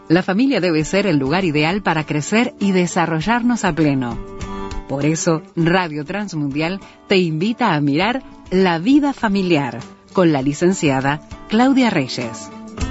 La familia debe ser el lugar ideal para crecer y desarrollarnos a pleno. Por eso, Radio Transmundial te invita a mirar La Vida Familiar con la licenciada Claudia Reyes.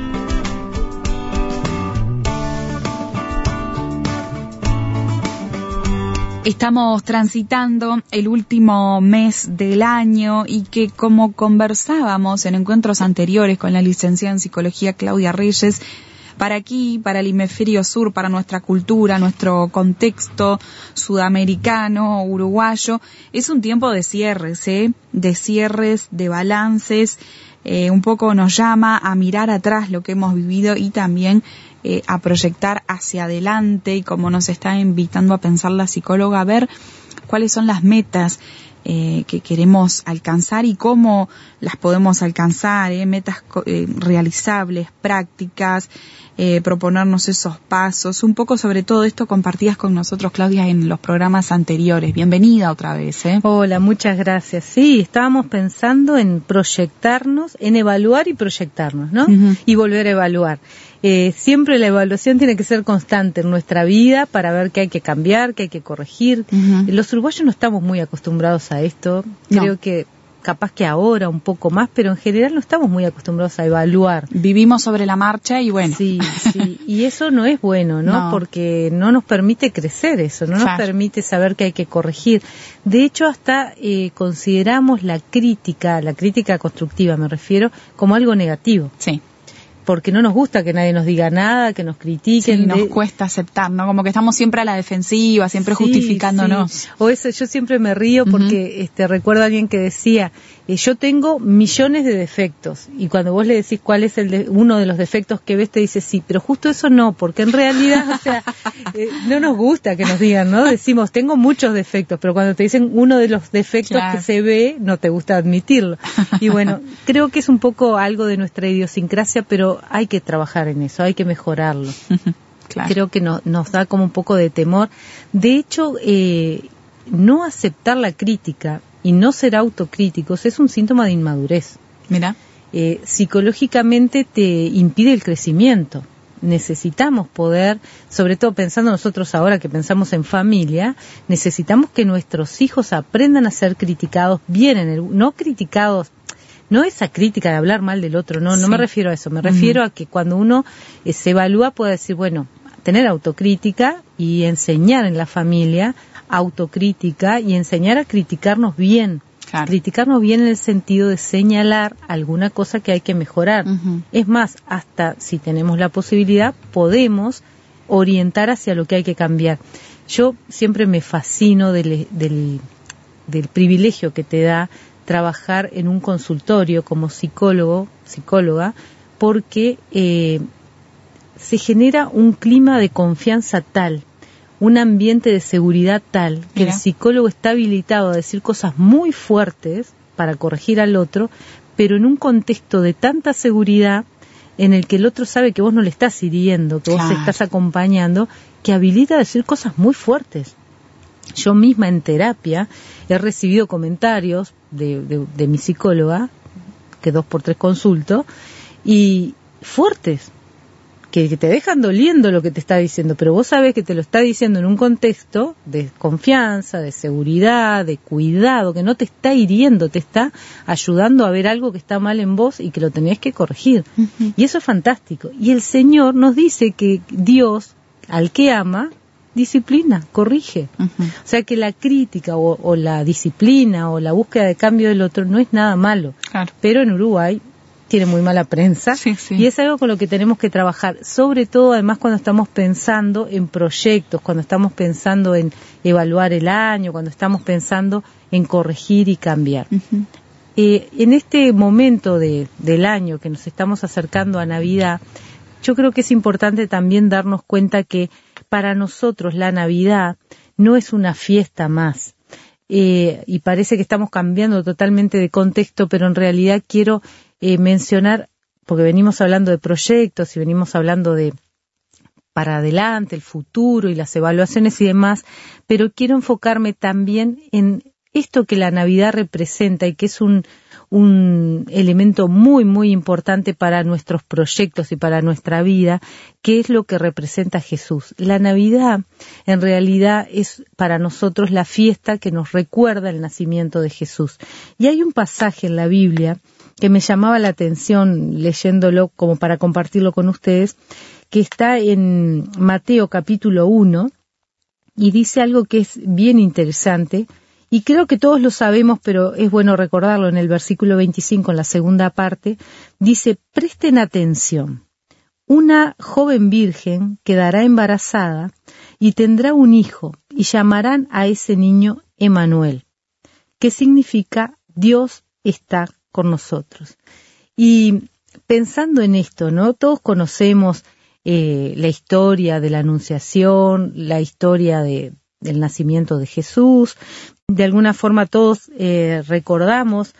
Estamos transitando el último mes del año y que, como conversábamos en encuentros anteriores con la licenciada en psicología Claudia Reyes, para aquí, para el hemisferio sur, para nuestra cultura, nuestro contexto sudamericano, uruguayo, es un tiempo de cierres, de balances, un poco nos llama a mirar atrás lo que hemos vivido y también a proyectar hacia adelante, y como nos está invitando a pensar la psicóloga, a ver cuáles son las metas que queremos alcanzar y cómo las podemos alcanzar, metas realizables, prácticas, proponernos esos pasos, un poco sobre todo esto compartidas con nosotros, Claudia, en los programas anteriores. Bienvenida otra vez. Hola, muchas gracias. Sí, estábamos pensando en proyectarnos, en evaluar y proyectarnos, ¿no? Uh-huh. Y volver a evaluar. Siempre la evaluación tiene que ser constante en nuestra vida para ver qué hay que cambiar, qué hay que corregir. Uh-huh. Los uruguayos no estamos muy acostumbrados a esto. No. Creo que capaz que ahora un poco más, pero en general no estamos muy acostumbrados a evaluar. Vivimos sobre la marcha y bueno. Sí, y eso no es bueno, ¿no? No. Porque no nos permite crecer eso, no nos permite saber que hay que corregir. De hecho, hasta consideramos la crítica constructiva me refiero, como algo negativo. Sí. Porque no nos gusta que nadie nos diga nada, que nos critiquen. Sí, nos cuesta aceptar, ¿no? Como que estamos siempre a la defensiva, siempre justificándonos. Sí. O eso, yo siempre me río porque recuerdo a alguien que decía, yo tengo millones de defectos, y cuando vos le decís cuál es uno de los defectos que ves, te dice sí, pero justo eso no, porque en realidad, no nos gusta que nos digan, ¿no? Decimos, tengo muchos defectos, pero cuando te dicen uno de los defectos que se ve, no te gusta admitirlo. Y bueno, creo que es un poco algo de nuestra idiosincrasia, pero hay que trabajar en eso, hay que mejorarlo. Claro. Creo que nos da como un poco de temor. De hecho, no aceptar la crítica y no ser autocríticos es un síntoma de inmadurez. Mira. Psicológicamente te impide el crecimiento. Necesitamos poder, sobre todo pensando nosotros ahora que pensamos en familia, necesitamos que nuestros hijos aprendan a ser criticados bien, no criticados. No esa crítica de hablar mal del otro, no me refiero a eso, me refiero a que cuando uno se evalúa pueda decir, bueno, tener autocrítica y enseñar en la familia autocrítica y enseñar a criticarnos bien. Claro. Criticarnos bien en el sentido de señalar alguna cosa que hay que mejorar. Uh-huh. Es más, hasta si tenemos la posibilidad, podemos orientar hacia lo que hay que cambiar. Yo siempre me fascino del privilegio que te da trabajar en un consultorio como psicóloga, porque se genera un clima de confianza tal, un ambiente de seguridad tal, que el psicólogo está habilitado a decir cosas muy fuertes para corregir al otro, pero en un contexto de tanta seguridad en el que el otro sabe que vos no le estás hiriendo, que vos estás acompañando, que habilita a decir cosas muy fuertes. Yo misma en terapia he recibido comentarios de mi psicóloga, que 2 por 3 consulto, y fuertes, que te dejan doliendo lo que te está diciendo, pero vos sabés que te lo está diciendo en un contexto de confianza, de seguridad, de cuidado, que no te está hiriendo, te está ayudando a ver algo que está mal en vos y que lo tenés que corregir. Uh-huh. Y eso es fantástico. Y el Señor nos dice que Dios, al que ama, disciplina, corrige. Uh-huh. O sea que la crítica o la disciplina o la búsqueda de cambio del otro no es nada malo. Claro. Pero en Uruguay tiene muy mala prensa, y es algo con lo que tenemos que trabajar, sobre todo además cuando estamos pensando en proyectos, cuando estamos pensando en evaluar el año, cuando estamos pensando en corregir y cambiar. Uh-huh. En este momento del año que nos estamos acercando a Navidad, yo creo que es importante también darnos cuenta que para nosotros la Navidad no es una fiesta más. Y parece que estamos cambiando totalmente de contexto, pero en realidad quiero mencionar, porque venimos hablando de proyectos y venimos hablando de para adelante, el futuro y las evaluaciones y demás, pero quiero enfocarme también en esto que la Navidad representa y que es un un elemento muy, muy importante para nuestros proyectos y para nuestra vida, que es lo que representa Jesús. La Navidad, en realidad, es para nosotros la fiesta que nos recuerda el nacimiento de Jesús. Y hay un pasaje en la Biblia que me llamaba la atención leyéndolo como para compartirlo con ustedes, que está en Mateo capítulo 1, y dice algo que es bien interesante, y creo que todos lo sabemos, pero es bueno recordarlo. En el versículo 25, en la segunda parte, dice: presten atención, una joven virgen quedará embarazada y tendrá un hijo, y llamarán a ese niño Emmanuel, que significa Dios está con nosotros. Y pensando en esto, ¿no? Todos conocemos la historia de la Anunciación, la historia del nacimiento de Jesús. De alguna forma todos recordamos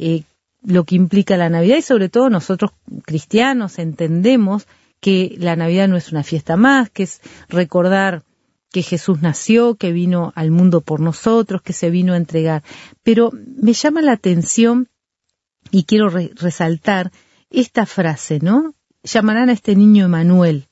lo que implica la Navidad, y sobre todo nosotros cristianos entendemos que la Navidad no es una fiesta más, que es recordar que Jesús nació, que vino al mundo por nosotros, que se vino a entregar. Pero me llama la atención y quiero resaltar esta frase, ¿no? Llamarán a este niño Emmanuel.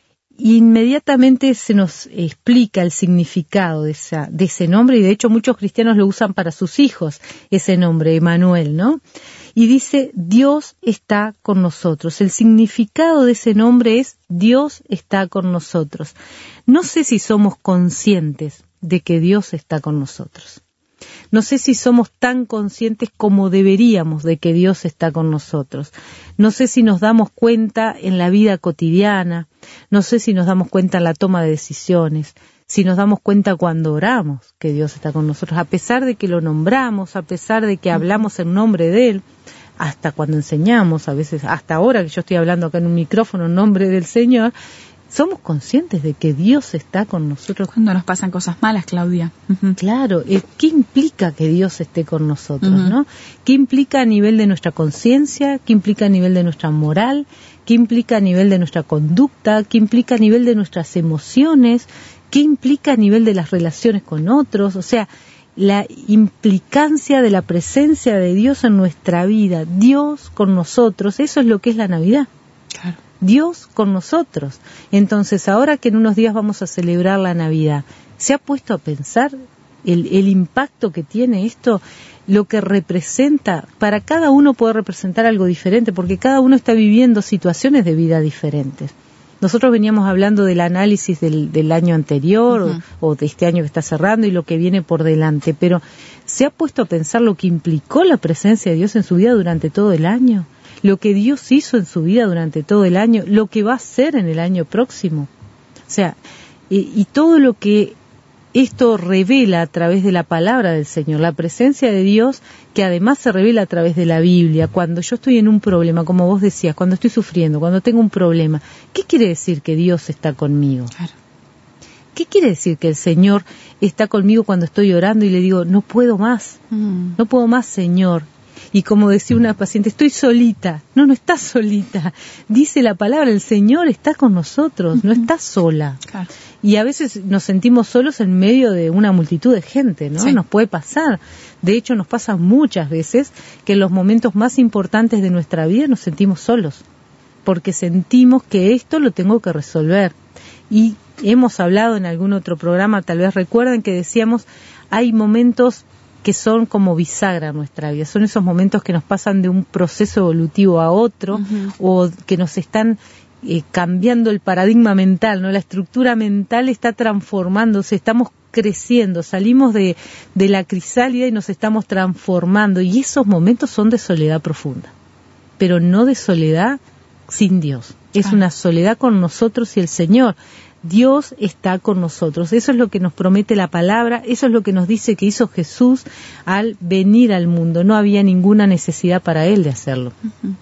Inmediatamente se nos explica el significado de ese nombre, y de hecho muchos cristianos lo usan para sus hijos, ese nombre, Emmanuel, ¿no? Y dice: Dios está con nosotros. El significado de ese nombre es: Dios está con nosotros. No sé si somos conscientes de que Dios está con nosotros. No sé si somos tan conscientes como deberíamos de que Dios está con nosotros. No sé si nos damos cuenta en la vida cotidiana, no sé si nos damos cuenta en la toma de decisiones, si nos damos cuenta cuando oramos que Dios está con nosotros, a pesar de que lo nombramos, a pesar de que hablamos en nombre de Él, hasta cuando enseñamos, a veces, hasta ahora que yo estoy hablando acá en un micrófono en nombre del Señor, somos conscientes de que Dios está con nosotros. Cuando nos pasan cosas malas, Claudia. Uh-huh. Claro, ¿qué implica que Dios esté con nosotros, no? ¿Qué implica a nivel de nuestra conciencia? ¿Qué implica a nivel de nuestra moral? ¿Qué implica a nivel de nuestra conducta? ¿Qué implica a nivel de nuestras emociones? ¿Qué implica a nivel de las relaciones con otros? O sea, la implicancia de la presencia de Dios en nuestra vida, Dios con nosotros, eso es lo que es la Navidad. Claro. Dios con nosotros. Entonces, ahora que en unos días vamos a celebrar la Navidad, ¿se ha puesto a pensar el impacto que tiene esto? Lo que representa, para cada uno puede representar algo diferente, porque cada uno está viviendo situaciones de vida diferentes. Nosotros veníamos hablando del análisis del año anterior, o de este año que está cerrando, y lo que viene por delante, pero ¿se ha puesto a pensar lo que implicó la presencia de Dios en su vida durante todo el año? Lo que Dios hizo en su vida durante todo el año, lo que va a hacer en el año próximo. O sea, y todo lo que esto revela a través de la palabra del Señor, la presencia de Dios, que además se revela a través de la Biblia. Cuando yo estoy en un problema, como vos decías, cuando estoy sufriendo, cuando tengo un problema, ¿qué quiere decir que Dios está conmigo? Claro. ¿Qué quiere decir que el Señor está conmigo cuando estoy orando y le digo, no puedo más, no puedo más, Señor? Y como decía una paciente, estoy solita. No, no estás solita. Dice la palabra, el Señor está con nosotros, no estás sola. Claro. Y a veces nos sentimos solos en medio de una multitud de gente, ¿no? Sí. Nos puede pasar. De hecho, nos pasa muchas veces que en los momentos más importantes de nuestra vida nos sentimos solos, porque sentimos que esto lo tengo que resolver. Y hemos hablado en algún otro programa, tal vez recuerden que decíamos, hay momentos que son como bisagra en nuestra vida, son esos momentos que nos pasan de un proceso evolutivo a otro, o que nos están cambiando el paradigma mental, ¿no? La estructura mental está transformándose, estamos creciendo, salimos de la crisálida y nos estamos transformando, y esos momentos son de soledad profunda, pero no de soledad sin Dios, es una soledad con nosotros y el Señor. Dios está con nosotros, eso es lo que nos promete la palabra, eso es lo que nos dice que hizo Jesús al venir al mundo, no había ninguna necesidad para Él de hacerlo.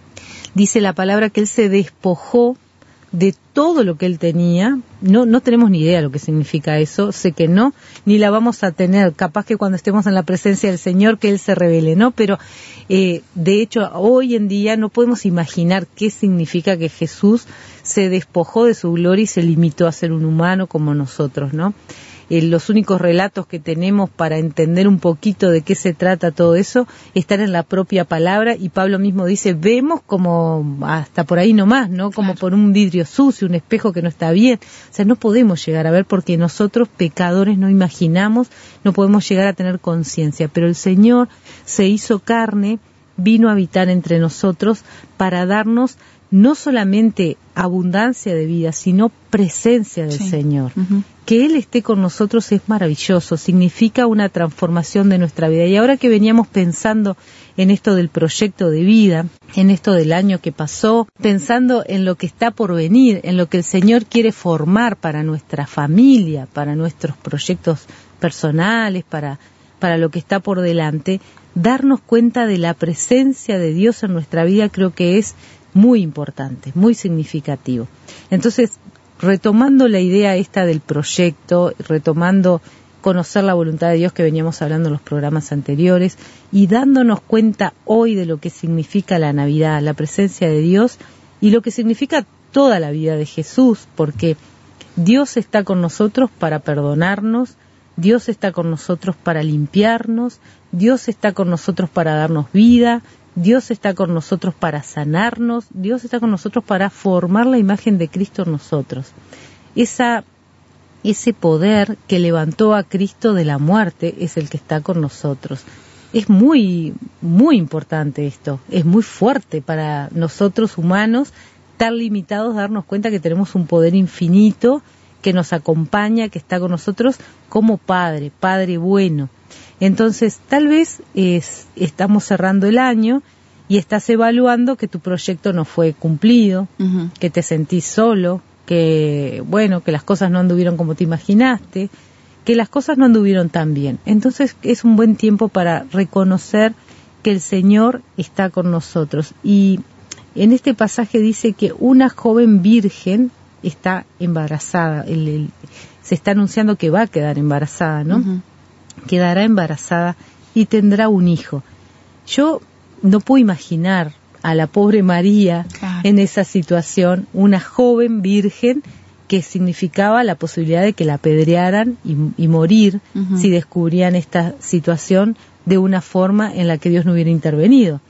Dice la palabra que Él se despojó de todo lo que Él tenía, no tenemos ni idea lo que significa eso, sé que no, ni la vamos a tener, capaz que cuando estemos en la presencia del Señor que Él se revele, ¿no? Pero de hecho hoy en día no podemos imaginar qué significa que Jesús se despojó de su gloria y se limitó a ser un humano como nosotros, ¿no? los únicos relatos que tenemos para entender un poquito de qué se trata todo eso están en la propia palabra, y Pablo mismo dice, vemos como hasta por ahí nomás, ¿no? Como por un vidrio sucio, un espejo que no está bien. O sea, no podemos llegar a ver porque nosotros, pecadores, no imaginamos, no podemos llegar a tener conciencia, pero el Señor se hizo carne, vino a habitar entre nosotros para darnos no solamente abundancia de vida, sino presencia del Señor. Que Él esté con nosotros es maravilloso, significa una transformación de nuestra vida. Y ahora que veníamos pensando en esto del proyecto de vida, en esto del año que pasó, pensando en lo que está por venir, en lo que el Señor quiere formar para nuestra familia, para nuestros proyectos personales, para lo que está por delante, darnos cuenta de la presencia de Dios en nuestra vida creo que es muy importante, muy significativo. Entonces, retomando la idea esta del proyecto, retomando conocer la voluntad de Dios que veníamos hablando en los programas anteriores y dándonos cuenta hoy de lo que significa la Navidad, la presencia de Dios y lo que significa toda la vida de Jesús, porque Dios está con nosotros para perdonarnos, Dios está con nosotros para limpiarnos, Dios está con nosotros para darnos vida, Dios está con nosotros para sanarnos, Dios está con nosotros para formar la imagen de Cristo en nosotros. Ese poder que levantó a Cristo de la muerte es el que está con nosotros. Es muy, muy importante esto, es muy fuerte para nosotros humanos, tan limitados, darnos cuenta que tenemos un poder infinito que nos acompaña, que está con nosotros como Padre, Padre bueno. Entonces, tal vez estamos cerrando el año y estás evaluando que tu proyecto no fue cumplido, que te sentís solo, que las cosas no anduvieron como te imaginaste, que las cosas no anduvieron tan bien. Entonces, es un buen tiempo para reconocer que el Señor está con nosotros. Y en este pasaje dice que una joven virgen está embarazada, se está anunciando que va a quedar embarazada, ¿no? Quedará embarazada y tendrá un hijo. Yo no puedo imaginar a la pobre María en esa situación, una joven virgen que significaba la posibilidad de que la apedrearan y morir si descubrían esta situación de una forma en la que Dios no hubiera intervenido.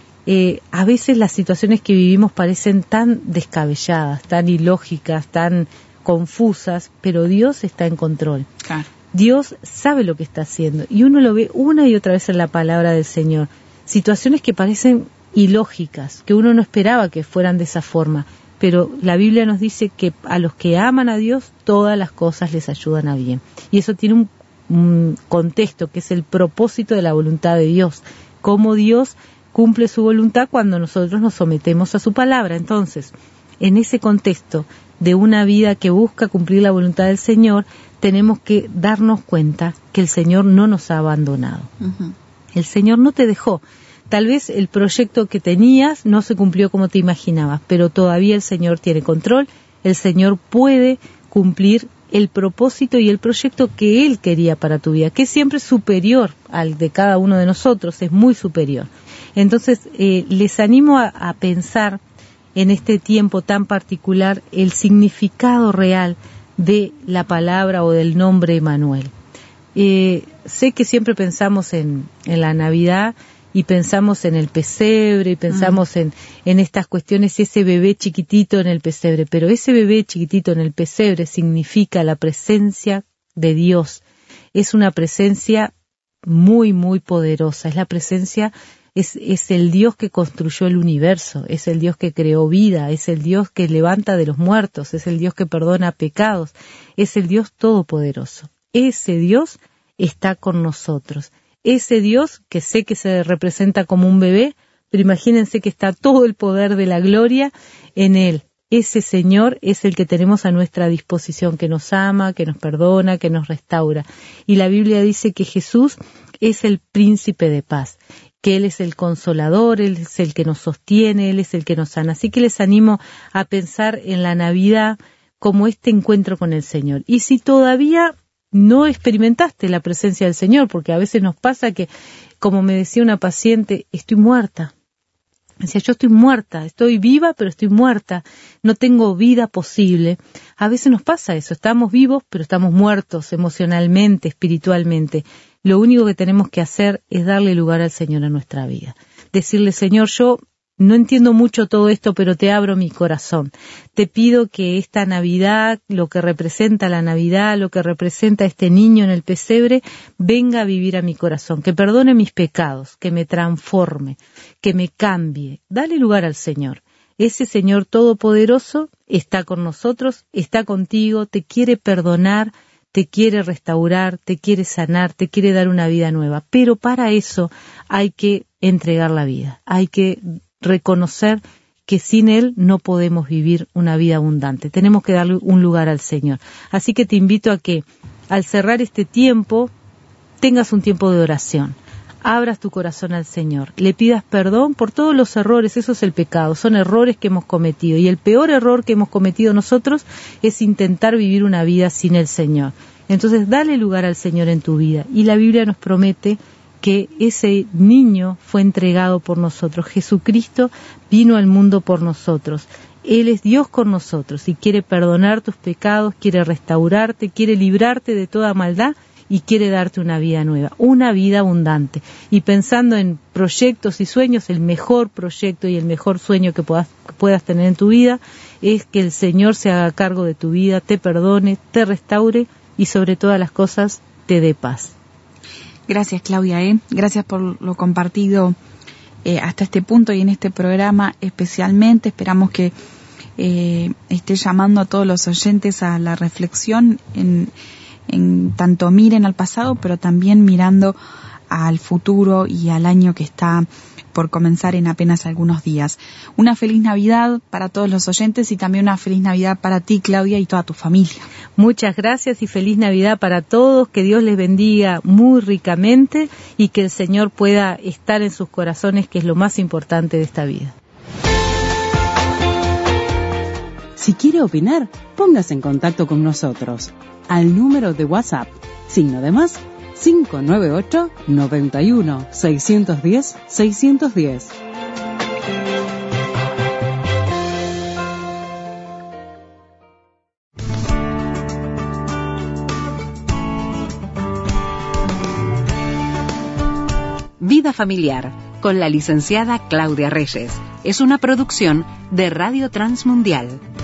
A veces las situaciones que vivimos parecen tan descabelladas, tan ilógicas, tan confusas, pero Dios está en control. Dios sabe lo que está haciendo y uno lo ve una y otra vez en la palabra del Señor. Situaciones que parecen ilógicas, que uno no esperaba que fueran de esa forma, pero la Biblia nos dice que a los que aman a Dios todas las cosas les ayudan a bien. Y eso tiene un contexto que es el propósito de la voluntad de Dios, cómo Dios cumple su voluntad cuando nosotros nos sometemos a su palabra. Entonces, en ese contexto de una vida que busca cumplir la voluntad del Señor, tenemos que darnos cuenta que el Señor no nos ha abandonado. El Señor no te dejó. Tal vez el proyecto que tenías no se cumplió como te imaginabas, pero todavía el Señor tiene control, el Señor puede cumplir el propósito y el proyecto que Él quería para tu vida, que es siempre superior al de cada uno de nosotros, es muy superior. Entonces, les animo a pensar en este tiempo tan particular el significado real de la palabra o del nombre Emmanuel. Sé que siempre pensamos en la Navidad y pensamos en el pesebre y pensamos en estas cuestiones, ese bebé chiquitito en el pesebre, pero ese bebé chiquitito en el pesebre significa la presencia de Dios. Es una presencia muy, muy poderosa, es la presencia, es el Dios que construyó el universo, es el Dios que creó vida, es el Dios que levanta de los muertos, es el Dios que perdona pecados, es el Dios todopoderoso. Ese Dios está con nosotros. Ese Dios, que sé que se representa como un bebé, pero imagínense que está todo el poder de la gloria en Él. Ese Señor es el que tenemos a nuestra disposición, que nos ama, que nos perdona, que nos restaura. Y la Biblia dice que Jesús es el príncipe de paz, que Él es el consolador, Él es el que nos sostiene, Él es el que nos sana. Así que les animo a pensar en la Navidad como este encuentro con el Señor. Y si todavía no experimentaste la presencia del Señor, porque a veces nos pasa que, como me decía una paciente, estoy muerta, Decía, yo estoy muerta, estoy viva, pero estoy muerta, no tengo vida posible. A veces nos pasa eso, estamos vivos, pero estamos muertos emocionalmente, espiritualmente. Lo único que tenemos que hacer es darle lugar al Señor en nuestra vida. Decirle, Señor, yo no entiendo mucho todo esto, pero te abro mi corazón. Te pido que esta Navidad, lo que representa la Navidad, lo que representa este niño en el pesebre, venga a vivir a mi corazón, que perdone mis pecados, que me transforme, que me cambie. Dale lugar al Señor. Ese Señor todopoderoso está con nosotros, está contigo, te quiere perdonar, te quiere restaurar, te quiere sanar, te quiere dar una vida nueva. Pero para eso hay que entregar la vida, hay que reconocer que sin Él no podemos vivir una vida abundante. Tenemos que darle un lugar al Señor. Así que te invito a que al cerrar este tiempo tengas un tiempo de oración. Abras tu corazón al Señor, le pidas perdón por todos los errores. Eso es el pecado, son errores que hemos cometido. Y el peor error que hemos cometido nosotros es intentar vivir una vida sin el Señor. Entonces dale lugar al Señor en tu vida. Y la Biblia nos promete que ese niño fue entregado por nosotros. Jesucristo vino al mundo por nosotros. Él es Dios con nosotros y quiere perdonar tus pecados, quiere restaurarte, quiere librarte de toda maldad y quiere darte una vida nueva, una vida abundante. Y pensando en proyectos y sueños, el mejor proyecto y el mejor sueño que puedas tener en tu vida es que el Señor se haga cargo de tu vida, te perdone, te restaure y sobre todas las cosas te dé paz. Gracias, Claudia, gracias por lo compartido hasta este punto y en este programa especialmente. Esperamos que esté llamando a todos los oyentes a la reflexión en tanto miren al pasado, pero también mirando al futuro y al año que está por comenzar en apenas algunos días. Una feliz Navidad para todos los oyentes y también una feliz Navidad para ti, Claudia, y toda tu familia. Muchas gracias y feliz Navidad para todos, que Dios les bendiga muy ricamente y que el Señor pueda estar en sus corazones, que es lo más importante de esta vida. Si quiere opinar, póngase en contacto con nosotros al número de WhatsApp, +, 598 91 610 610. Vida Familiar, con la licenciada Claudia Reyes. Es una producción de Radio Transmundial.